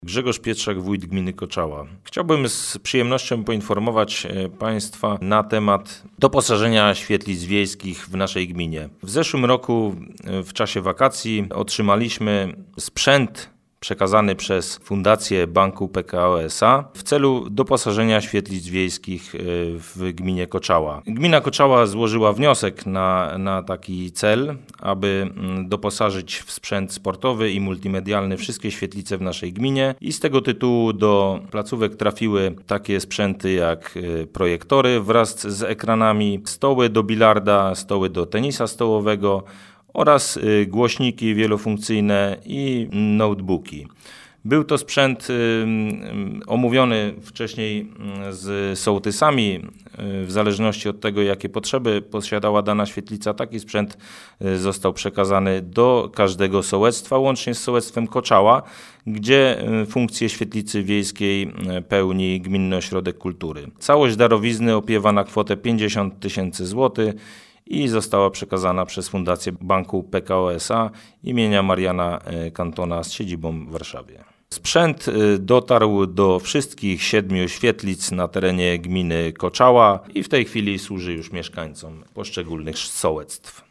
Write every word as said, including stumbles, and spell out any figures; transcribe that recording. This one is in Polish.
Grzegorz Pietrzak, wójt gminy Koczała. Chciałbym z przyjemnością poinformować Państwa na temat doposażenia świetlic wiejskich w naszej gminie. W zeszłym roku w czasie wakacji otrzymaliśmy sprzęt przekazany przez Fundację Banku P K O S A w celu doposażenia świetlic wiejskich w gminie Koczała. Gmina Koczała złożyła wniosek na, na taki cel, aby doposażyć w sprzęt sportowy i multimedialny wszystkie świetlice w naszej gminie i z tego tytułu do placówek trafiły takie sprzęty jak projektory wraz z ekranami, stoły do bilarda, stoły do tenisa stołowego, oraz głośniki wielofunkcyjne i notebooki. Był to sprzęt omówiony wcześniej z sołtysami. W zależności od tego, jakie potrzeby posiadała dana świetlica, taki sprzęt został przekazany do każdego sołectwa, łącznie z sołectwem Koczała, gdzie funkcję świetlicy wiejskiej pełni Gminny Ośrodek Kultury. Całość darowizny opiewa na kwotę pięćdziesiąt tysięcy złotych i została przekazana przez Fundację Banku P K O S A imienia Mariana Cantona z siedzibą w Warszawie. Sprzęt dotarł do wszystkich siedmiu świetlic na terenie gminy Koczała i w tej chwili służy już mieszkańcom poszczególnych sołectw.